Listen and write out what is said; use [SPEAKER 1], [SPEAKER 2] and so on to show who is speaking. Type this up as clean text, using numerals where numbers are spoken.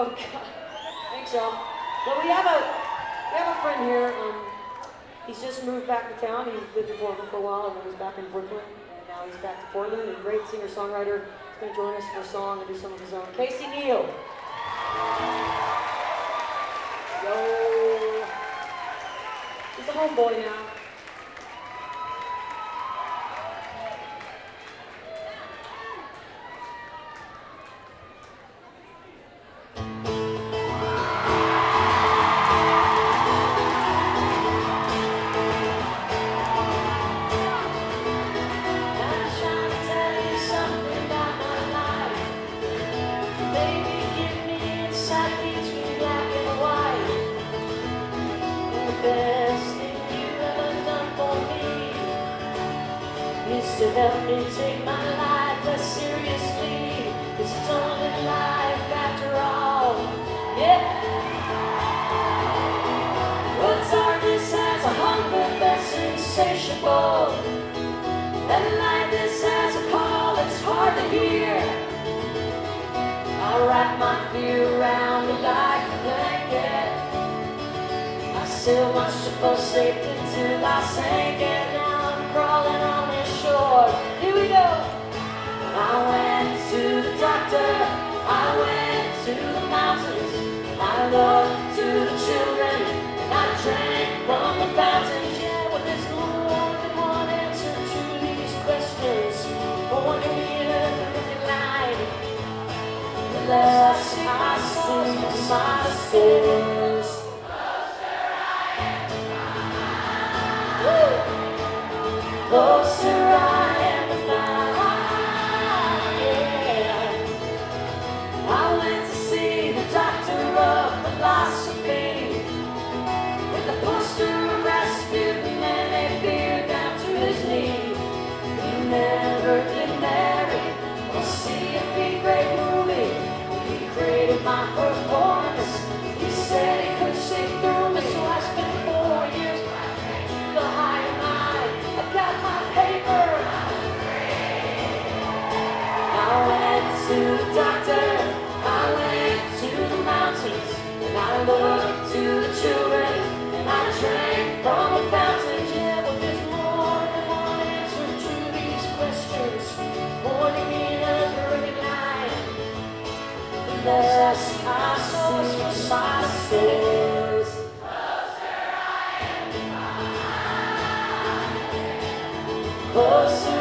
[SPEAKER 1] Oh God. Thanks, y'all. Well, we have a friend here. He's just moved back to town. He lived in Portland for a while, and then was back in Brooklyn, and now he's back to Portland. A great singer-songwriter. He's going to join us for a song and do some of his own. Casey Neal. Yo. He's a homeboy now.
[SPEAKER 2] To help me take my life less seriously, 'cause it's only life after all. Yeah. But darkness has a hunger that's insatiable, and lightness has a call that's hard to hear. I wrap my fear around me like a blanket. I sail my ship of safety till I sink it. Now I'm crawling on this shore. Here we go. I went to the doctor, I went to the mountains, I looked to the children, and I drank from the fountains. Yeah, well, there's no more than one answer to these questions. Only me and the light. The less I see my sins. Closer I am to find, yeah. I went to see the doctor of philosophy with a poster of Rasputin and a beard down to his knee. He never did marry or see a big great movie. He created my performance. He said he could see through me, so I spent 4 years to the higher mind. I got my paper. I went to the doctor, I went to the mountains, and I looked to the children, and I drank from the fountain. Yeah, but there's more than one answer to these questions, pointing me in a perfect line. The less I search for my sins, closer